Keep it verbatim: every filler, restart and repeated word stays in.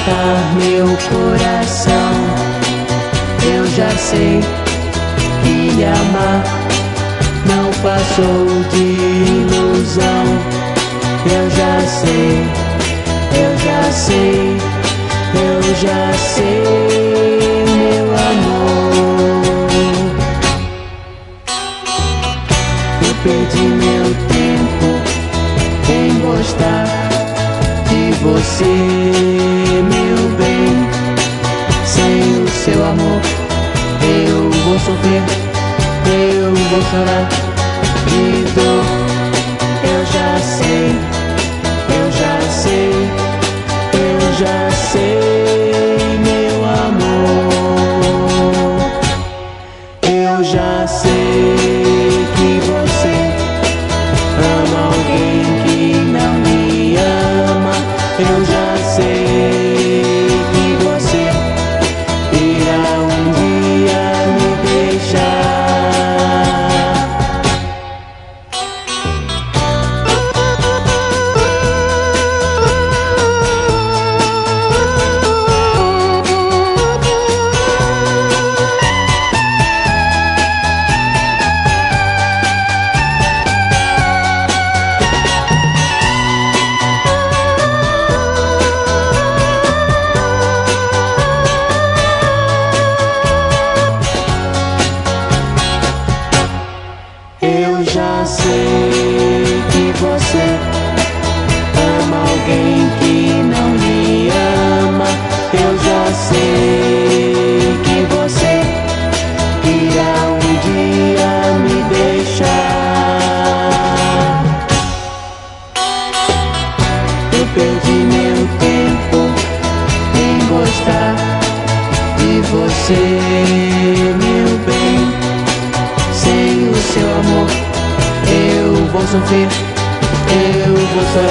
matar meu coração. Eu já sei que amar não passou de ilusão. Eu já sei, eu já sei, eu já sei, meu amor. Eu perdi meu tempo em gostar de você, meu bem. Sem o seu amor eu vou sofrer, eu vou chorar de dor. Eu já sei, eu já sei, eu já sei, meu amor. Eu já sei que você ama alguém que não me ama. Eu já sei que você irá um dia me deixar. Eu já sei que você ama alguém que não me ama. Eu já sei que você irá um dia me deixar. Eu perdi meu tempo em gostar de você, meu bem. Sem o seu amor eu vou sofrer, eu vou chorar.